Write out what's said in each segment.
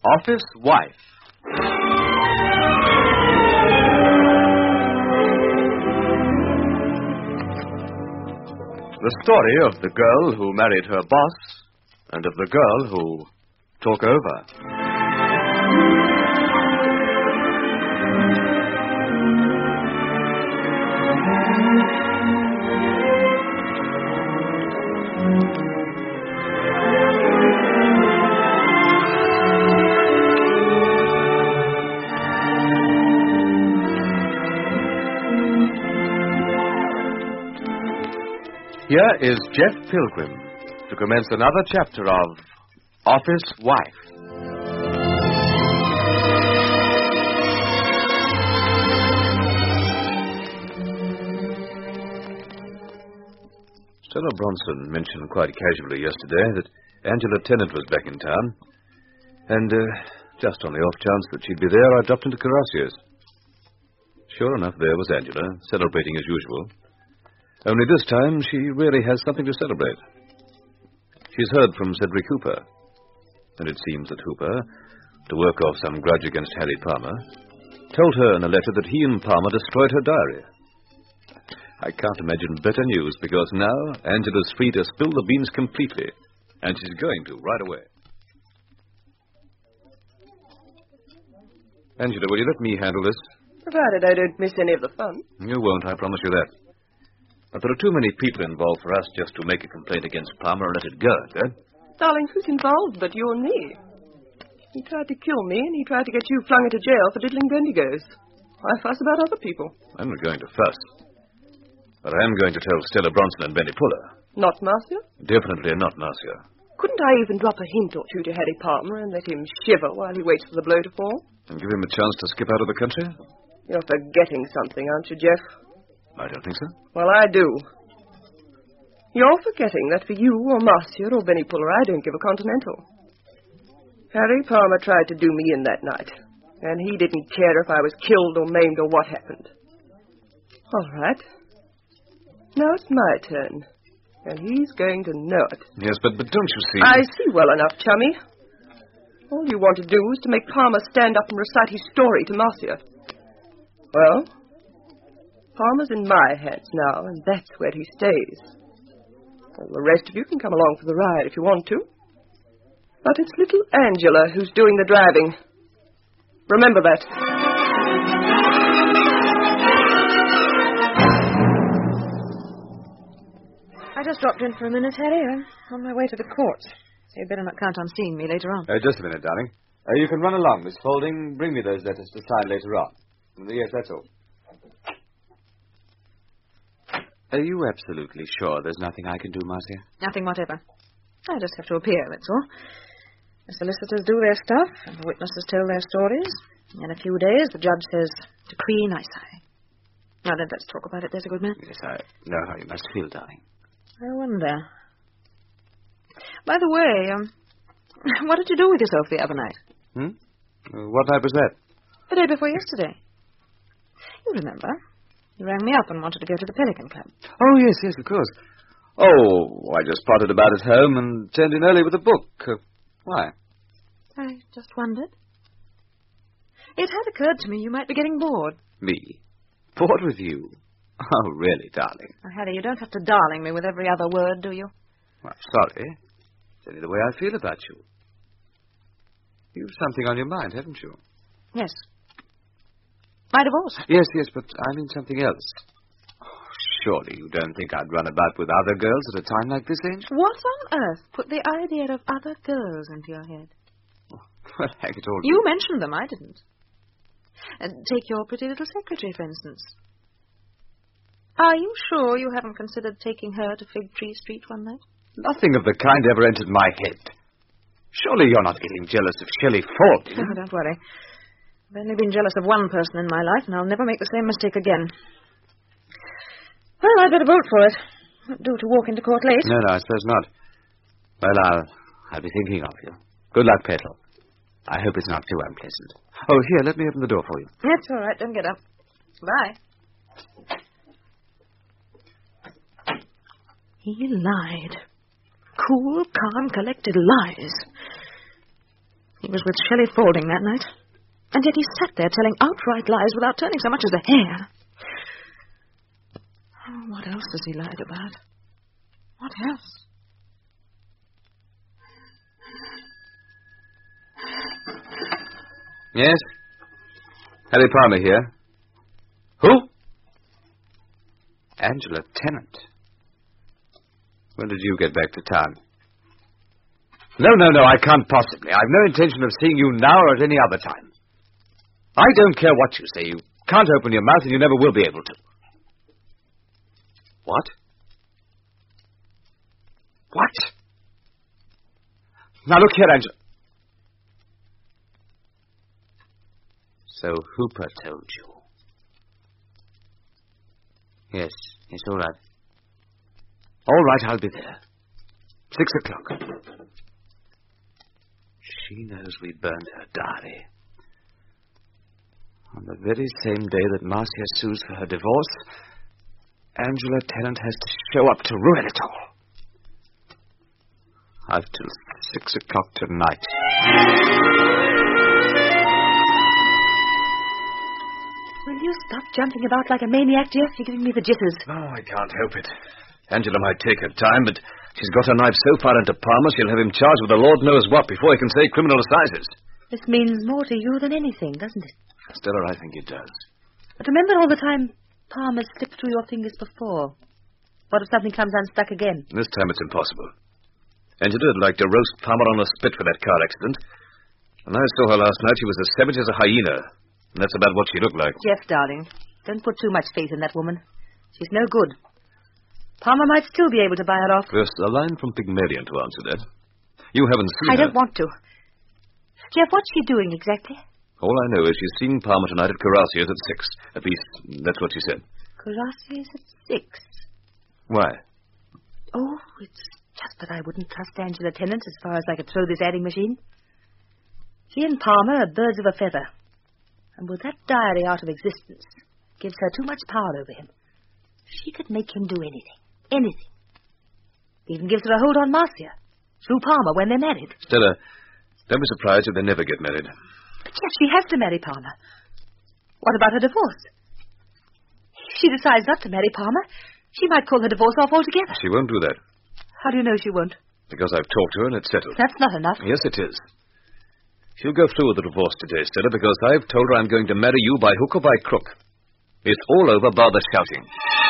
Office Wife. The story of the girl who married her boss and of the girl who took over. Here is Jeff Pilgrim to commence another chapter of Office Wife. Stella Bronson mentioned quite casually yesterday that Angela Tennant was back in town. And just on the off chance that she'd be there, I dropped into Carrassiers. Sure enough, there was Angela, celebrating as usual. Only this time, she really has something to celebrate. She's heard from Cedric Hooper. And it seems that Hooper, to work off some grudge against Harry Palmer, told her in a letter that he and Palmer destroyed her diary. I can't imagine better news, because now Angela's free to spill the beans completely. And she's going to right away. Angela, will you let me handle this? Provided I don't miss any of the fun. You won't, I promise you that. But there are too many people involved for us just to make a complaint against Palmer and let it go, eh? Darling, who's involved but you and me? He tried to kill me, and he tried to get you flung into jail for diddling Bendigos. Why fuss about other people? I'm not going to fuss. But I am going to tell Stella Bronson and Benny Puller. Not Marcia? Definitely not Marcia. Couldn't I even drop a hint or two to Harry Palmer and let him shiver while he waits for the blow to fall? And give him a chance to skip out of the country? You're forgetting something, aren't you, Jeff? I don't think so. Well, I do. You're forgetting that for you or Marcia or Benny Puller, I don't give a continental. Harry Palmer tried to do me in that night, and he didn't care if I was killed or maimed or what happened. All right. Now it's my turn, and he's going to know it. Yes, but don't you see... I see well enough, chummy. All you want to do is to make Palmer stand up and recite his story to Marcia. Well, Palmer's in my hands now, and that's where he stays. Well, the rest of you can come along for the ride if you want to. But it's little Angela who's doing the driving. Remember that. I just dropped in for a minute, Harry. I'm on my way to the courts. So you'd better not count on seeing me later on. Just a minute, darling. You can run along, Miss Faulding. Bring me those letters to sign later on. Yes, that's all. Are you absolutely sure there's nothing I can do, Marcia? Nothing whatever. I just have to appear, that's all. The solicitors do their stuff, and the witnesses tell their stories. In a few days, the judge says, decree nisi. Now then, let's talk about it. There's a good man. Yes, I know how you must feel, darling. I wonder. By the way, what did you do with yourself the other night? What night was that? The day before yesterday. You remember. You rang me up and wanted to go to the Pelican Club. Oh, yes, of course. Oh, I just potted about at home and turned in early with a book. Why? I just wondered. It had occurred to me you might be getting bored. Me? Bored with you? Oh, really, darling? Oh, Harry, you don't have to darling me with every other word, do you? Well, sorry. It's only the way I feel about you. You've something on your mind, haven't you? Yes. My divorce. Yes, but I mean something else. Oh, surely you don't think I'd run about with other girls at a time like this, Angel? What on earth put the idea of other girls into your head? Well, hang it all. You mentioned them, I didn't. Take your pretty little secretary, for instance. Are you sure you haven't considered taking her to Fig Tree Street one night? Nothing of the kind ever entered my head. Surely you're not getting jealous of Shelley Ford. Oh, don't worry. I've only been jealous of one person in my life, and I'll never make the same mistake again. Well, I'd better vote for it. Won't do to walk into court late. No, I suppose not. Well, I'll be thinking of you. Good luck, Petal. I hope it's not too unpleasant. Oh, here, let me open the door for you. That's all right. Don't get up. Bye. He lied. Cool, calm, collected lies. He was with Shelley Faulding that night. And yet he sat there telling outright lies without turning so much as a hair. Oh, what else has he lied about? What else? Yes? Harry Palmer here. Who? Angela Tennant. When did you get back to town? No, I can't possibly. I've no intention of seeing you now or at any other time. I don't care what you say. You can't open your mouth and you never will be able to. What? What? Now look here, Angela. So Hooper told you. Yes, all right. All right, I'll be there. 6 o'clock. She knows we burned her diary. On the very same day that Marcia sues for her divorce, Angela Tennant has to show up to ruin it all. I've till 6 o'clock tonight. Will you stop jumping about like a maniac, Jeff? You're giving me the jitters. Oh, I can't help it. Angela might take her time, but she's got her knife so far into Palmer, she'll have him charged with the Lord knows what before he can say criminal assizes. This means more to you than anything, doesn't it? Stella, I think it does. But remember all the time Palmer slipped through your fingers before. What if something comes unstuck again? This time it's impossible. Angela would like to roast Palmer on a spit for that car accident. When I saw her last night, she was as savage as a hyena. And that's about what she looked like. Jeff, darling, don't put too much faith in that woman. She's no good. Palmer might still be able to buy her off. First, a line from Pygmalion to answer that. You haven't seen her. I don't want to. Jeff, what's she doing exactly? All I know is she's seeing Palmer tonight at Carrassiers at 6. At least, that's what she said. Carrassiers at 6? Why? Oh, it's just that I wouldn't trust Angela Tennant as far as I could throw this adding machine. She and Palmer are birds of a feather. And with that diary out of existence, gives her too much power over him. She could make him do anything. Anything. Even gives her a hold on Marcia. Through Palmer when they're married. Stella, don't be surprised if they never get married. But yes, she has to marry Palmer. What about her divorce? If she decides not to marry Palmer, she might call her divorce off altogether. She won't do that. How do you know she won't? Because I've talked to her and it's settled. That's not enough. Yes, it is. She'll go through with the divorce today, Stella, because I've told her I'm going to marry you by hook or by crook. It's all over, bar the shouting.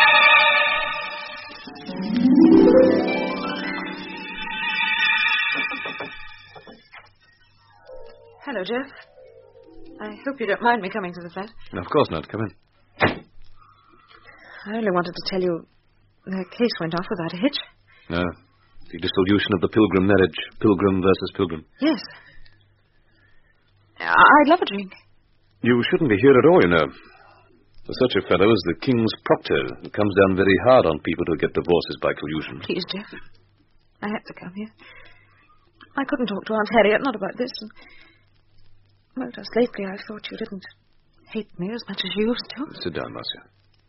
Hello, Jeff. I hope you don't mind me coming to the flat. No, of course not. Come in. I only wanted to tell you the case went off without a hitch. No. The dissolution of the Pilgrim marriage. Pilgrim versus Pilgrim. Yes. I'd love a drink. You shouldn't be here at all, you know. There's such a fellow as the King's Proctor, who comes down very hard on people who get divorces by collusion. Please, Jeff. I had to come here. I couldn't talk to Aunt Harriet, not about this. And, well, just lately I thought you didn't hate me as much as you used to. Sit down, Marcia.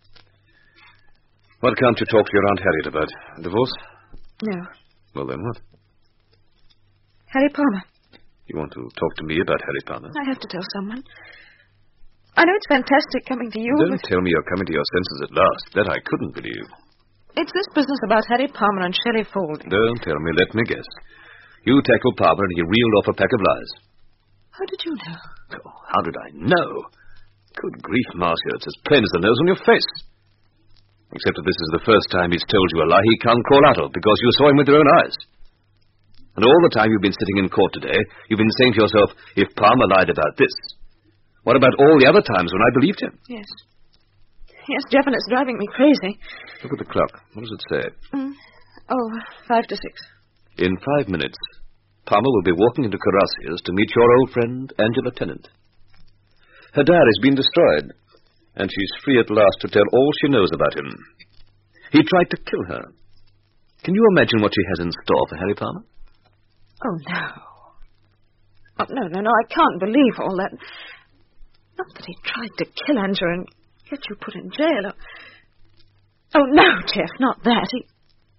What can't you talk to your Aunt Harriet about? A divorce? No. Well, then what? Harry Palmer. You want to talk to me about Harry Palmer? I have to tell someone. I know it's fantastic coming to you. Don't tell me you're coming to your senses at last. That I couldn't believe. It's this business about Harry Palmer and Shelley Faulding. Don't tell me. Let me guess. You tackled Palmer and he reeled off a pack of lies. How did you know? Oh, how did I know? Good grief, Marcia. It's as plain as the nose on your face. Except that this is the first time he's told you a lie he can't crawl out of because you saw him with your own eyes. And all the time you've been sitting in court today, you've been saying to yourself, if Palmer lied about this, what about all the other times when I believed him? Yes. Yes, Jeff, and it's driving me crazy. Look at the clock. What does it say? 5 to 6. In 5 minutes, Palmer will be walking into Carrassiers to meet your old friend, Angela Tennant. Her diary's been destroyed, and she's free at last to tell all she knows about him. He tried to kill her. Can you imagine what she has in store for Harry Palmer? Oh, no. Oh, no, I can't believe all that. Not that he tried to kill Angela and get you put in jail. Oh, no, Jeff, not that.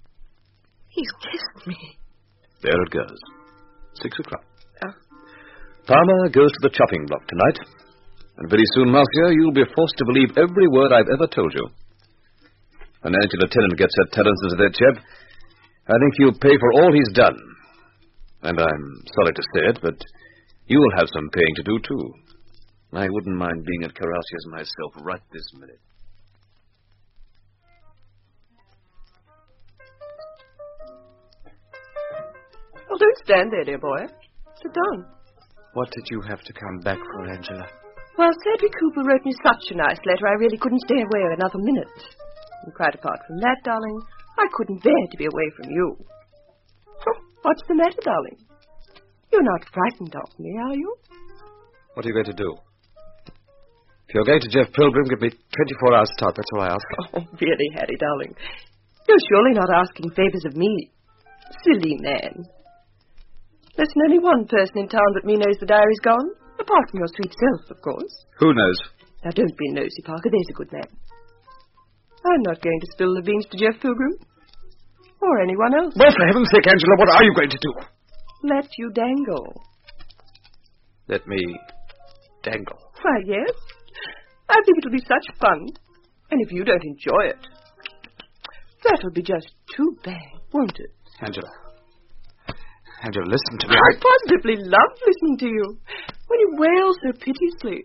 He's kissed me. There it goes. 6 o'clock. Oh. Palmer goes to the chopping block tonight. And very soon, Marcia, you'll be forced to believe every word I've ever told you. When Angela Tennant gets her talents into that chap, I think he'll pay for all he's done. And I'm sorry to say it, but you'll have some paying to do, too. I wouldn't mind being at Carausia's myself right this minute. Well, don't stand there, dear boy. Sit down. What did you have to come back for, Angela? Well, Cedric Cooper wrote me such a nice letter, I really couldn't stay away another minute. And quite apart from that, darling, I couldn't bear to be away from you. What's the matter, darling? You're not frightened of me, are you? What are you going to do? If you're going to Jeff Pilgrim, give me 24 hours start. That's all I ask. Oh, really, Harry, darling. You're surely not asking favors of me. Silly man. There's only one person in town but me knows the diary's gone. Apart from your sweet self, of course. Who knows? Now, don't be nosy, Parker. There's a good man. I'm not going to spill the beans to Jeff Pilgrim. Or anyone else. Well, for heaven's sake, Angela, what are you going to do? Let you dangle. Let me dangle. Why, yes. I think it'll be such fun. And if you don't enjoy it, that'll be just too bad, won't it? Angela, listen to me. I positively love listening to you when you wail so piteously.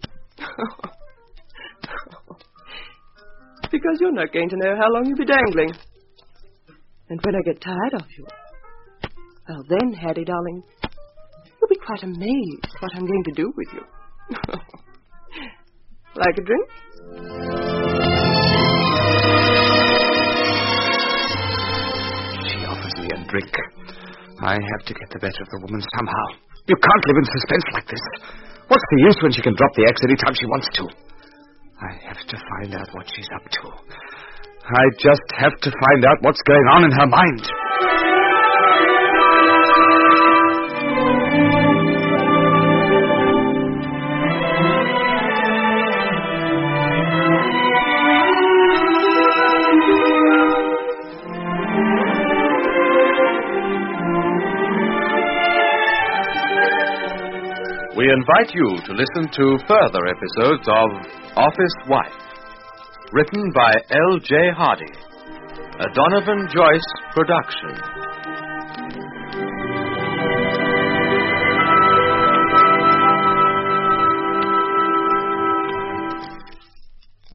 Because you're not going to know how long you'll be dangling. And when I get tired of you, well then, Harry, darling, you'll be quite amazed what I'm going to do with you. Like a drink? She offers me a drink. I have to get the better of the woman somehow. You can't live in suspense like this. What's the use when she can drop the axe any time she wants to? I have to find out what she's up to. I just have to find out what's going on in her mind. We invite you to listen to further episodes of Office Wife, written by L.J. Hardy, a Donovan Joyce production.